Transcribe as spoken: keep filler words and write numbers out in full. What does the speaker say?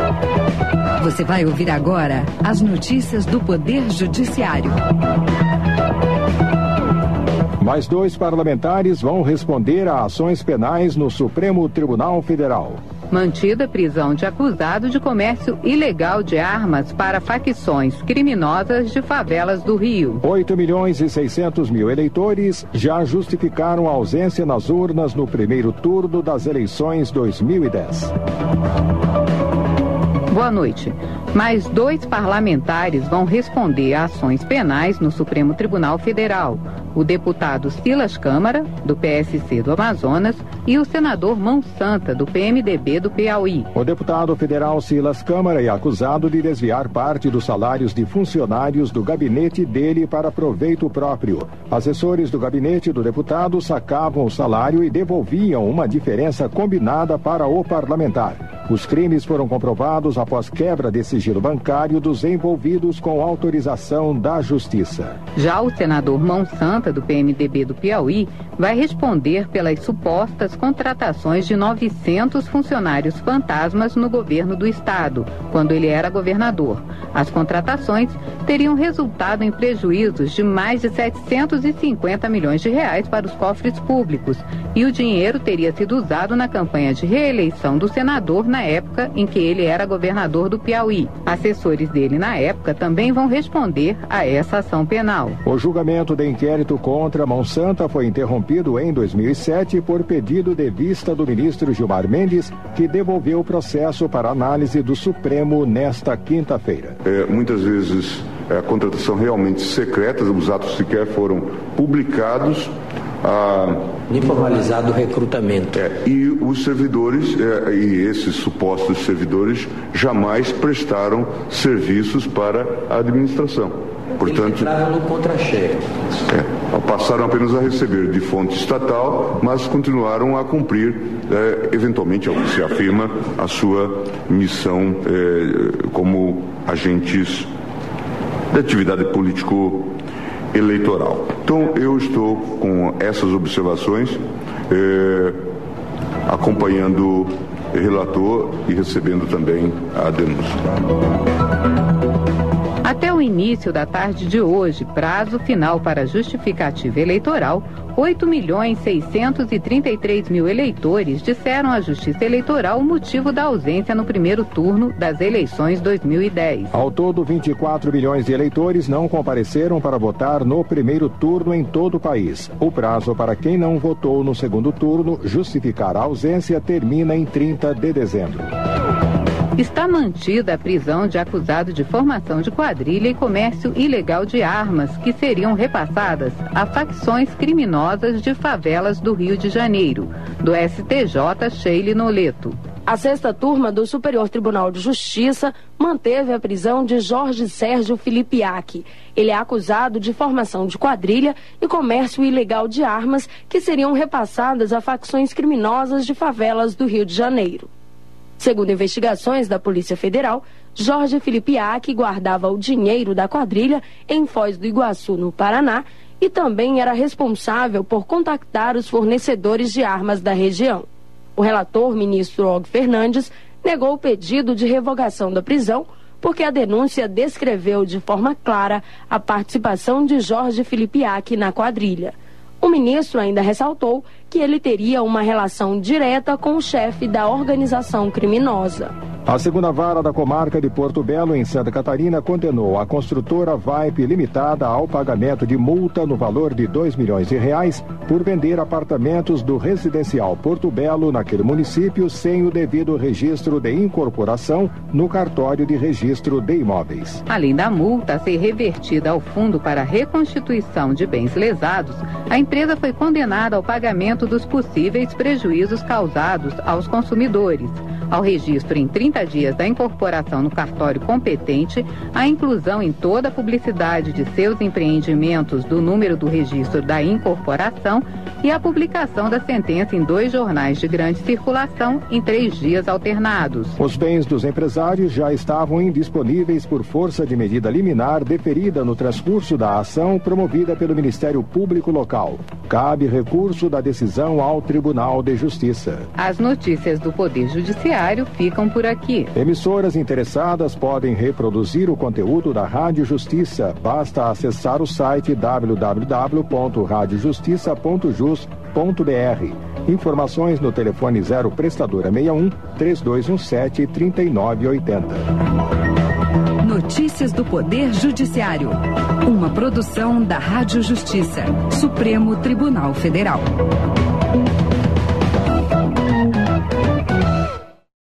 Você vai ouvir agora as notícias do Poder Judiciário. Mais dois parlamentares vão responder a ações penais no Supremo Tribunal Federal. Mantida prisão de acusado de comércio ilegal de armas para facções criminosas de favelas do Rio. oito milhões e seiscentos mil eleitores já justificaram a ausência nas urnas no primeiro turno das eleições dois mil e dez. Boa noite. Mais dois parlamentares vão responder a ações penais no Supremo Tribunal Federal. O deputado Silas Câmara, do P S C do Amazonas, e o senador Mão Santa, do P M D B do Piauí. O deputado federal Silas Câmara é acusado de desviar parte dos salários de funcionários do gabinete dele para proveito próprio. Assessores do gabinete do deputado sacavam o salário e devolviam uma diferença combinada para o parlamentar. Os crimes foram comprovados após quebra de sigilo bancário dos envolvidos com autorização da Justiça. Já o senador Mão Santa, do P M D B do Piauí, vai responder pelas supostas contratações de novecentos funcionários fantasmas no governo do estado, quando ele era governador. As contratações teriam resultado em prejuízos de mais de setecentos e cinquenta milhões de reais para os cofres públicos, e o dinheiro teria sido usado na campanha de reeleição do senador na época em que ele era governador do Piauí. Assessores dele na época também vão responder a essa ação penal. O julgamento de inquérito contra Mão Santa foi interrompido em dois mil e sete por pedido de vista do ministro Gilmar Mendes, que devolveu o processo para análise do Supremo nesta quinta-feira. É, muitas vezes a contratação realmente secreta, os atos sequer foram publicados. Ah, Nem formalizado o recrutamento. É, e os servidores, é, e esses supostos servidores, jamais prestaram serviços para a administração. Portanto, entraram no contra-cheque. É, passaram apenas a receber de fonte estatal, mas continuaram a cumprir, é, eventualmente, ao que se afirma, a sua missão é, como agentes da atividade político-eleitoral. Então, eu estou com essas observações, é, acompanhando o relator e recebendo também a denúncia. Até o início da tarde de hoje, prazo final para justificativa eleitoral, oito milhões seiscentos e trinta e três mil eleitores disseram à Justiça Eleitoral o motivo da ausência no primeiro turno das eleições dois mil e dez. Ao todo, vinte e quatro milhões de eleitores não compareceram para votar no primeiro turno em todo o país. O prazo para quem não votou no segundo turno justificar a ausência termina em trinta de dezembro. Está mantida a prisão de acusado de formação de quadrilha e comércio ilegal de armas, que seriam repassadas a facções criminosas de favelas do Rio de Janeiro, do S T J Sheile Noleto. A sexta turma do Superior Tribunal de Justiça manteve a prisão de Jorge Sérgio Filipiak. Ele é acusado de formação de quadrilha e comércio ilegal de armas, que seriam repassadas a facções criminosas de favelas do Rio de Janeiro. Segundo investigações da Polícia Federal, Jorge Filipiak guardava o dinheiro da quadrilha em Foz do Iguaçu, no Paraná, e também era responsável por contactar os fornecedores de armas da região. O relator, ministro Og Fernandes, negou o pedido de revogação da prisão porque a denúncia descreveu de forma clara a participação de Jorge Filipiak na quadrilha. O ministro ainda ressaltou que ele teria uma relação direta com o chefe da organização criminosa. A segunda vara da comarca de Porto Belo, em Santa Catarina, condenou a construtora Vipe Limitada ao pagamento de multa no valor de dois milhões de reais por vender apartamentos do residencial Porto Belo naquele município sem o devido registro de incorporação no cartório de registro de imóveis. Além da multa a ser revertida ao Fundo para a Reconstituição de Bens Lesados, a empresa foi condenada ao pagamento dos possíveis prejuízos causados aos consumidores, ao registro em trinta dias da incorporação no cartório competente, a inclusão em toda a publicidade de seus empreendimentos do número do registro da incorporação e a publicação da sentença em dois jornais de grande circulação em três dias alternados. Os bens dos empresários já estavam indisponíveis por força de medida liminar deferida no transcurso da ação promovida pelo Ministério Público local. Cabe recurso da decisão ao Tribunal de Justiça. As notícias do Poder Judiciário Judiciário ficam por aqui. Emissoras interessadas podem reproduzir o conteúdo da Rádio Justiça. Basta acessar o site w w w ponto rádio justiça ponto jus ponto b r. Informações no telefone zero prestadora sessenta e um, três dois um sete, três nove oito zero. Notícias do Poder Judiciário. Uma produção da Rádio Justiça, Supremo Tribunal Federal.